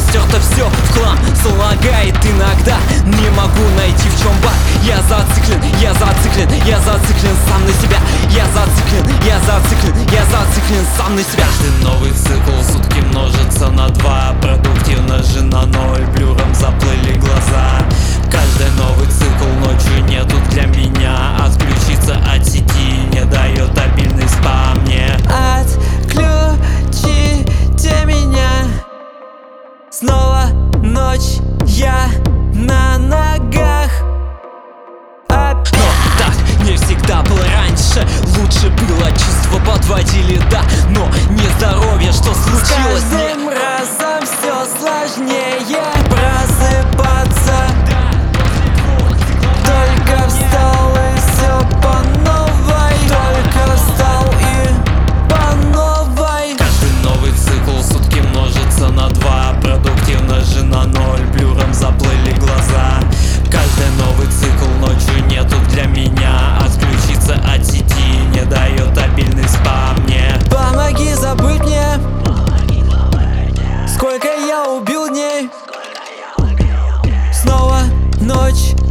стерто все в хлам, залагает иногда. Не могу найти, в чем баг. Я зациклен, я зациклен, я зациклен сам на себя. Я зациклен, я зациклен, я зациклен сам на себя. Каждый новый цикл сутки множится на 2. Продуктивно же на 0, блюром заплыли глаза. Каждый новый цикл ночью нету для меня. Отключиться от сети не дает обильный спам мне. Отключите меня. Снова ночь, я на ногах. Но так не всегда было раньше. Лучше было, чувства подводили, да. Но не здоровье, что случилось. С каждым разом все сложнее просыпаться. Только встал и все по новой. Только встал и по новой. Каждый новый цикл сутки множится на 2. Продуктивно же на 0, блюром заплыли глаза. Каждый новый цикл ночью нету для меня. Отключиться от сети не дает обильный спам мне. Помоги забыть мне, сколько я убил дней. Снова ночь,